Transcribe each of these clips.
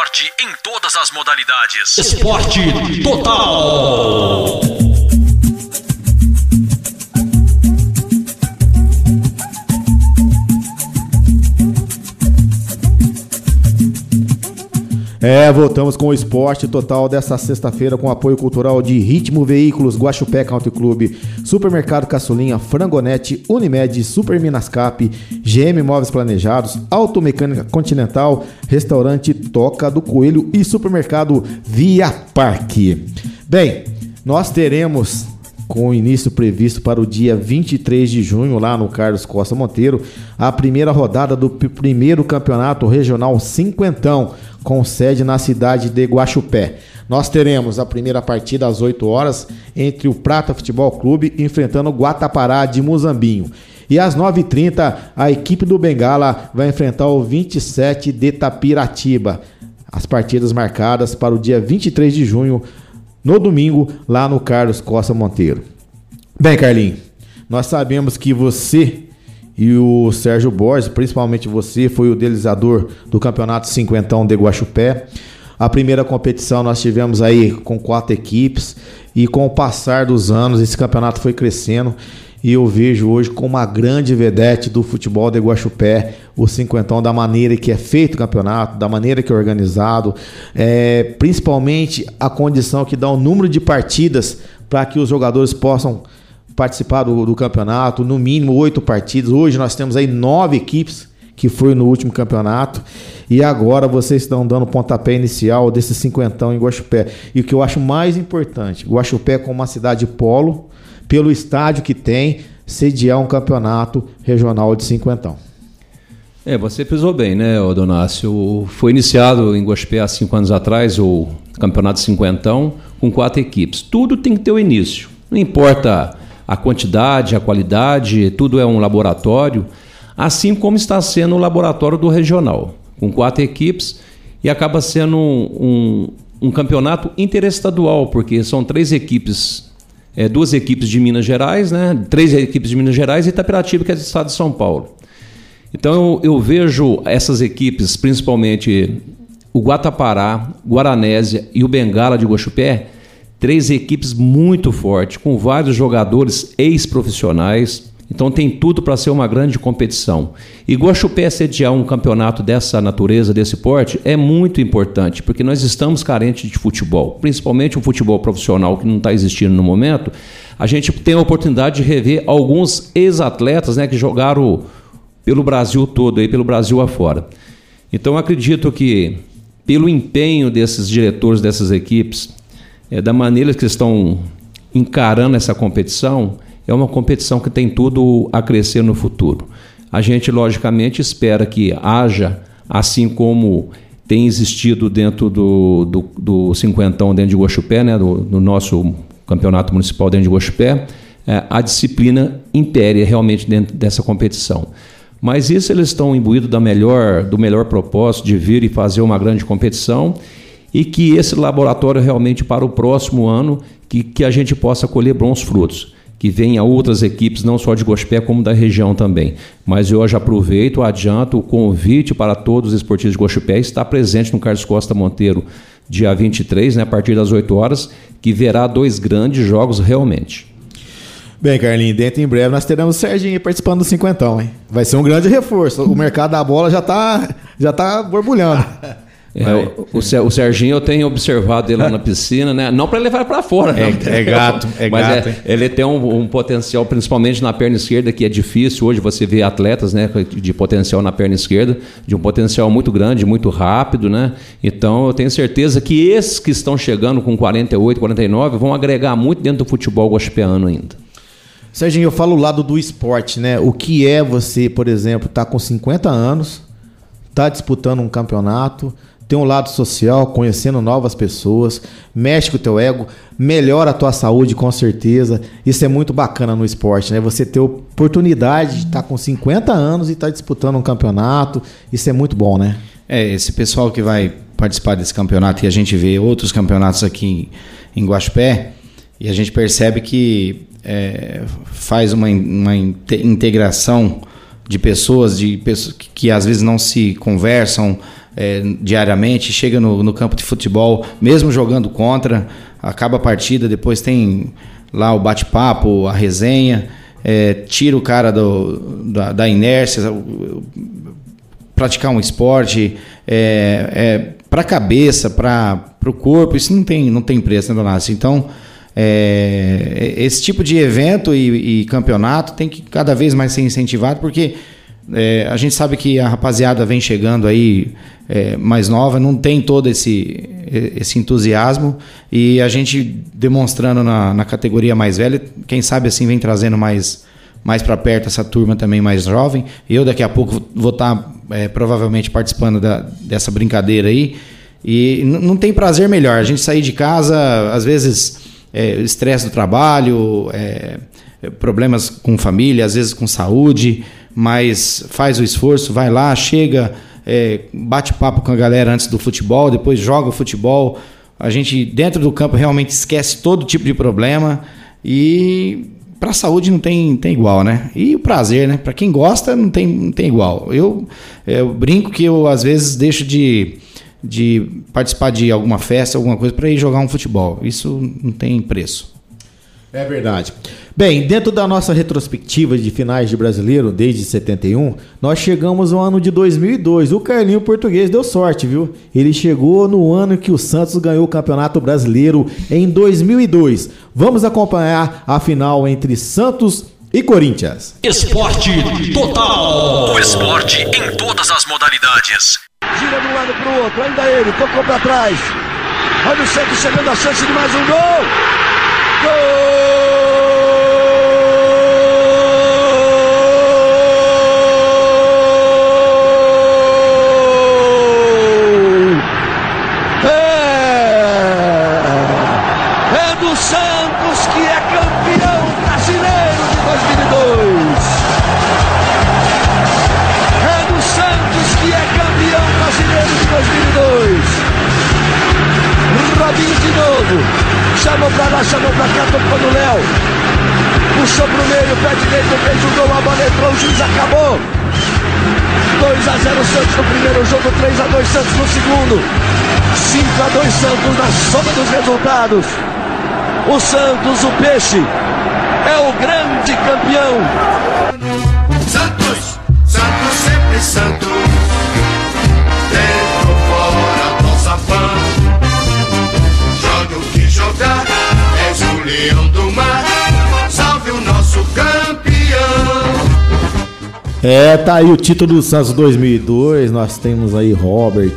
esporte em todas as modalidades. Esporte Total. Voltamos com o Esporte Total dessa sexta-feira com apoio cultural de Ritmo Veículos, Guaxupé Country Club, Supermercado Caçulinha, Frangonete, Unimed, Super Minascap, GM Móveis Planejados, Automecânica Continental, Restaurante Toca do Coelho e Supermercado Via Parque. Bem, nós teremos com o início previsto para o dia 23 de junho, lá no Carlos Costa Monteiro, a primeira rodada do primeiro campeonato regional cinquentão, com sede na cidade de Guaxupé. Nós teremos a primeira partida às 8 horas entre o Prata Futebol Clube enfrentando o Guatapará de Muzambinho. E às 9h30, a equipe do Bengala vai enfrentar o 27 de Tapiratiba. As partidas marcadas para o dia 23 de junho, no domingo, lá no Carlos Costa Monteiro. Bem, Carlinhos, nós sabemos que você e o Sérgio Borges, principalmente você, foi o idealizador do Campeonato Cinquentão de Guaxupé. A primeira competição nós tivemos aí com 4 equipes e com o passar dos anos esse campeonato foi crescendo e eu vejo hoje como uma grande vedete do futebol de Guaxupé, o cinquentão, da maneira que é feito o campeonato, da maneira que é organizado, principalmente a condição que dá o número de partidas para que os jogadores possam participar do campeonato, no mínimo 8 partidas. Hoje nós temos aí 9 equipes que foi no último campeonato e agora vocês estão dando pontapé inicial desse cinquentão em Guaxupé. E o que eu acho mais importante, Guaxupé como uma cidade polo, pelo estádio que tem, sediar um campeonato regional de cinquentão. Você frisou bem, né, Donácio? Foi iniciado em Guaxupé há 5 anos atrás o campeonato cinquentão com 4 equipes. Tudo tem que ter o início. Não importa a quantidade, a qualidade, tudo é um laboratório, assim como está sendo o laboratório do regional, com 4 equipes, e acaba sendo um campeonato interestadual, porque são 3 equipes, 2 equipes de Minas Gerais, né? 3 equipes de Minas Gerais e Itapiratiba, que é do estado de São Paulo. Então eu vejo essas equipes, principalmente o Guatapará, Guaranésia e o Bengala de Guaxupé, 3 equipes muito fortes, com vários jogadores ex-profissionais. Então tem tudo para ser uma grande competição. E Guaxupé sediar um campeonato dessa natureza, desse porte, é muito importante, porque nós estamos carentes de futebol, principalmente um futebol profissional que não está existindo no momento. A gente tem a oportunidade de rever alguns ex-atletas, né, que jogaram pelo Brasil todo, aí, pelo Brasil afora. Então eu acredito que, pelo empenho desses diretores dessas equipes, da maneira que estão encarando essa competição, é uma competição que tem tudo a crescer no futuro. A gente, logicamente, espera que haja, assim como tem existido dentro do cinquentão dentro de Guaxupé, né, do nosso campeonato municipal dentro de Guaxupé, a disciplina impere realmente dentro dessa competição. Mas isso eles estão imbuídos do melhor propósito de vir e fazer uma grande competição, e que esse laboratório realmente para o próximo ano que a gente possa colher bons frutos, que venha outras equipes, não só de Guaxupé, como da região também. Mas eu hoje aproveito, adianto o convite para todos os esportistas de Guaxupé estar presente no Carlos Costa Monteiro, dia 23, né, a partir das 8 horas, que verá 2 grandes jogos realmente. Bem, Carlinhos, dentro em breve nós teremos o Serginho participando do cinquentão, hein? Vai ser um grande reforço. O mercado da bola já tá borbulhando. O Serginho, eu tenho observado ele lá na piscina, né? Não para levar para fora, é gato, mas ele tem um potencial, principalmente na perna esquerda, que é difícil hoje você ver atletas, né, de potencial na perna esquerda, de um potencial muito grande, muito rápido, né? Então eu tenho certeza que esses que estão chegando com 48, 49 vão agregar muito dentro do futebol guaxupeano ainda. Serginho, eu falo o lado do esporte, né? O que é você, por exemplo, tá com 50 anos, tá disputando um campeonato, tem um lado social, conhecendo novas pessoas, mexe com o teu ego, melhora a tua saúde com certeza. Isso é muito bacana no esporte, né? Você ter oportunidade de estar com 50 anos e estar disputando um campeonato, isso é muito bom, né? Esse pessoal que vai participar desse campeonato, e a gente vê outros campeonatos aqui em Guaxupé, e a gente percebe que faz uma integração de pessoas que às vezes não se conversam, diariamente, chega no campo de futebol, mesmo jogando contra, acaba a partida, depois tem lá o bate-papo, a resenha, tira o cara da inércia, praticar um esporte, para a cabeça, para o corpo, isso não tem preço, né, Donácio? Então, esse tipo de evento e campeonato tem que cada vez mais ser incentivado, porque a gente sabe que a rapaziada vem chegando aí mais nova, não tem todo esse entusiasmo, e a gente demonstrando na categoria mais velha, quem sabe assim vem trazendo mais para perto essa turma também mais jovem. Eu daqui a pouco vou estar provavelmente participando dessa brincadeira aí, e não tem prazer melhor a gente sair de casa, às vezes estresse do trabalho, problemas com família, às vezes com saúde, mas faz o esforço, vai lá, chega, bate papo com a galera antes do futebol, depois joga o futebol. A gente dentro do campo realmente esquece todo tipo de problema, e para a saúde não tem igual, né? E o prazer, né? Para quem gosta não tem igual. Eu brinco que eu às vezes deixo de participar de alguma festa, alguma coisa, para ir jogar um futebol. Isso não tem preço. É verdade. Bem, dentro da nossa retrospectiva de finais de Brasileiro desde 71, nós chegamos ao ano de 2002. O Carlinho Português deu sorte, viu? Ele chegou no ano que o Santos ganhou o Campeonato Brasileiro em 2002. Vamos acompanhar a final entre Santos e Corinthians. Esporte Total. O esporte em todas as modalidades. Gira de um lado pro outro, ainda ele, tocou pra trás. Olha o Santos chegando a chance de mais um gol. Gol! É do Santos, que é campeão brasileiro de 2002. É do Santos, que é campeão brasileiro de 2002. Robinho de novo, chamou pra lá, chamou pra cá, tocou no Léo, puxou pro meio, pé direito, fez o gol, a bola entrou, o juiz acabou. 2-0 Santos no primeiro jogo, 3-2 Santos no segundo, 5-2 Santos na soma dos resultados. O Santos, o peixe, é o grande campeão. Santos, Santos sempre Santos, dentro, fora, nossa fã. Joga o que jogar, és o leão do mar, salve o nosso campeão. Tá aí o título do Santos 2002. Nós temos aí Robert,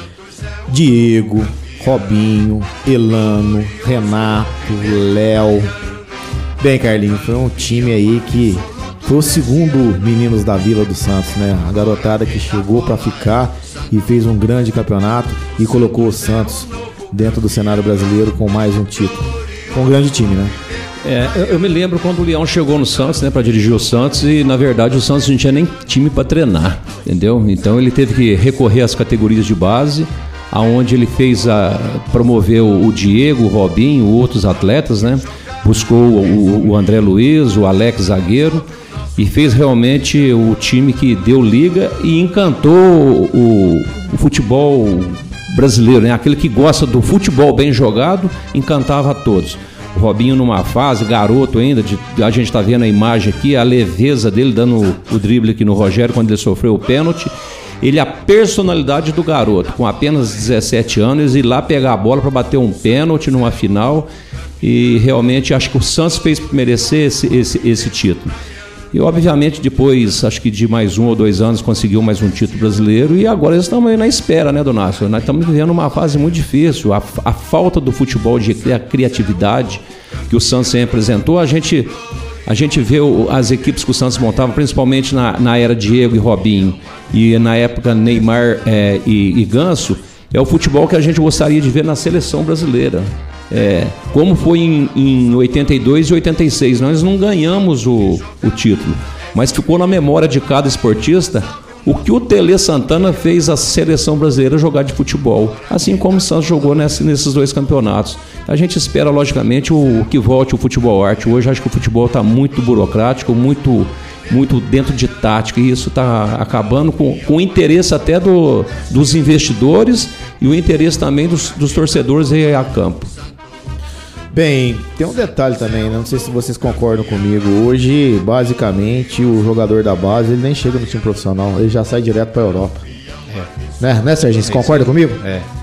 Diego, Robinho, Elano, Renato, Léo. Bem, Carlinhos, foi um time aí que foi o segundo Meninos da Vila do Santos, né? A garotada que chegou para ficar e fez um grande campeonato e colocou o Santos dentro do cenário brasileiro com mais um título. Foi um grande time, né? Eu me lembro quando o Leão chegou no Santos, né, para dirigir o Santos, e na verdade o Santos não tinha nem time para treinar, entendeu? Então ele teve que recorrer às categorias de base, aonde ele fez promoveu o Diego, o Robinho, outros atletas, né? Buscou o André Luiz, o Alex zagueiro, e fez realmente o time que deu liga e encantou o futebol brasileiro, né? Aquele que gosta do futebol bem jogado, encantava a todos. O Robinho numa fase, garoto ainda, a gente está vendo a imagem aqui, a leveza dele dando o drible aqui no Rogério quando ele sofreu o pênalti. Ele, a personalidade do garoto, com apenas 17 anos, ir lá pegar a bola para bater um pênalti numa final, e realmente acho que o Santos fez merecer esse título. E obviamente depois, acho que de mais 1 ou 2 anos, conseguiu mais um título brasileiro, e agora estamos aí na espera, né, Donácio? Nós estamos vivendo uma fase muito difícil, a falta do futebol, de criatividade que o Santos sempre apresentou. A gente vê as equipes que o Santos montava, principalmente na era Diego e Robinho, e na época Neymar e Ganso, é o futebol que a gente gostaria de ver na seleção brasileira. Como foi em 82 e 86, nós não ganhamos o título, mas ficou na memória de cada esportista o que o Tele Santana fez a seleção brasileira jogar de futebol, assim como o Santos jogou nesses 2 campeonatos. A gente espera, logicamente, que volte o futebol arte. Hoje acho que o futebol está muito burocrático, muito muito dentro de tática, e isso está acabando com o interesse até dos investidores e o interesse também dos torcedores aí a campo. Bem, tem um detalhe também, né? Não sei se vocês concordam comigo. Hoje, basicamente, o jogador da base ele nem chega no time profissional, ele já sai direto para a Europa. Né, Serginho? Você concorda comigo?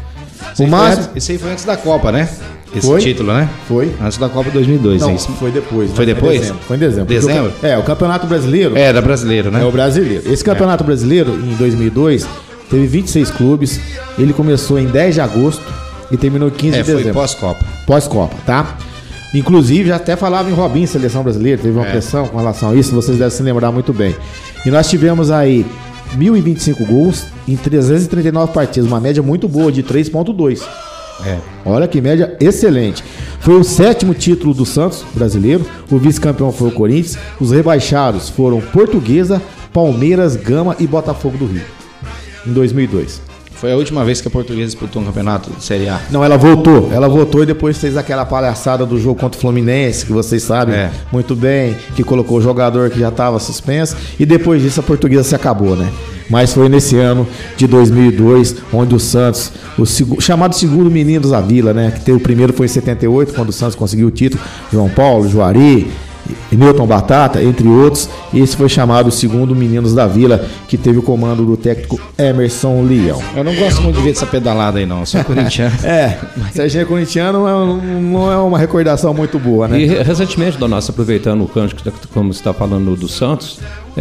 Isso aí foi antes da Copa, né? Esse Foi? Título, né? Foi. Antes da Copa 2002. Não, é isso? foi depois. Foi depois? Foi em dezembro. Dezembro? O Campeonato Brasileiro. Era brasileiro, né? É o brasileiro. Esse Campeonato Brasileiro, em 2002, teve 26 clubes. Ele começou em 10 de agosto e terminou em 15 de dezembro. Foi pós-Copa. Pós-Copa, tá? Inclusive, já até falava em Robinho, seleção brasileira. Teve uma pressão com relação a isso, vocês devem se lembrar muito bem. E nós tivemos aí 1.025 gols em 339 partidas. Uma média muito boa, de 3,2. Olha que média excelente. Foi o 7º título do Santos brasileiro. O vice-campeão foi o Corinthians. Os rebaixados foram Portuguesa, Palmeiras, Gama e Botafogo do Rio, em 2002. Foi a última vez que a Portuguesa disputou um campeonato de Série A. Não, ela voltou e depois fez aquela palhaçada do jogo contra o Fluminense, que vocês sabem muito bem, que colocou o jogador que já estava suspenso, e depois disso a Portuguesa se acabou, né? Mas foi nesse ano de 2002, onde o Santos, chamado segundo Meninos da Vila, né? Que o primeiro foi em 78, quando o Santos conseguiu o título, João Paulo, Juari, Newton Batata, entre outros. Esse foi chamado o segundo Meninos da Vila, que teve o comando do técnico Emerson Leão. Eu não gosto muito de ver essa pedalada aí, não. Eu sou corintiano. Serginho é corintiano, não é uma recordação muito boa, né? E recentemente, Donato, aproveitando o cântico, como você está falando do Santos,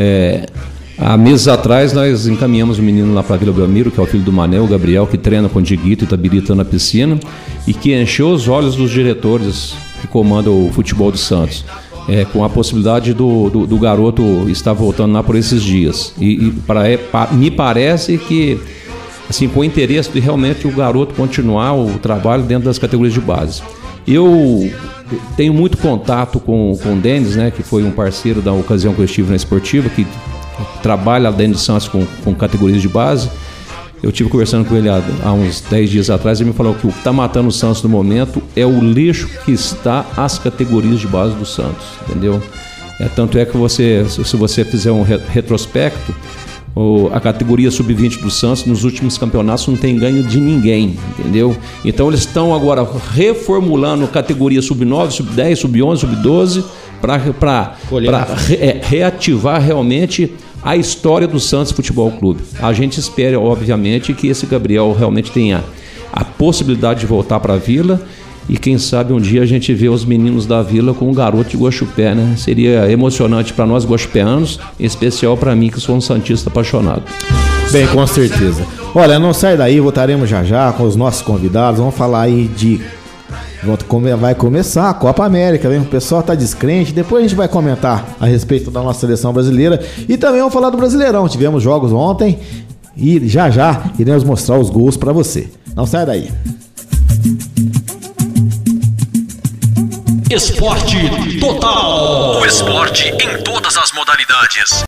há meses atrás nós encaminhamos o menino lá para a Vila Belmiro, que é o filho do Mané, o Gabriel, que treina com o Diguito e Tabirita na piscina, e que encheu os olhos dos diretores que comandam o futebol do Santos. Com a possibilidade do garoto estar voltando lá por esses dias. Me parece que, assim, com o interesse de realmente o garoto continuar o trabalho dentro das categorias de base. Eu tenho muito contato com o Denis, né, que foi um parceiro da ocasião que eu estive na Esportiva, que trabalha dentro de Santos com categorias de base. Eu estive conversando com ele há uns 10 dias atrás e ele me falou que o que está matando o Santos no momento é o lixo que está as categorias de base do Santos, entendeu? Tanto é que se você fizer um retrospecto, a categoria sub-20 do Santos nos últimos campeonatos não tem ganho de ninguém, entendeu? Então eles estão agora reformulando categoria sub-9, sub-10, sub-11, sub-12 para reativar realmente a história do Santos Futebol Clube. A gente espera, obviamente, que esse Gabriel realmente tenha a possibilidade de voltar para a Vila e quem sabe um dia a gente vê os meninos da Vila com o garoto de Guaxupé, né? Seria emocionante para nós guaxupeanos, em especial para mim que sou um santista apaixonado. Bem, com certeza. Olha, não sai daí, voltaremos já com os nossos convidados. Vamos falar aí de... Vai começar a Copa América, hein? O pessoal tá descrente. Depois a gente vai comentar a respeito da nossa seleção brasileira e também vamos falar do Brasileirão. Tivemos jogos ontem e já iremos mostrar os gols para você. Não sai daí. Esporte Total. O esporte em todas as modalidades.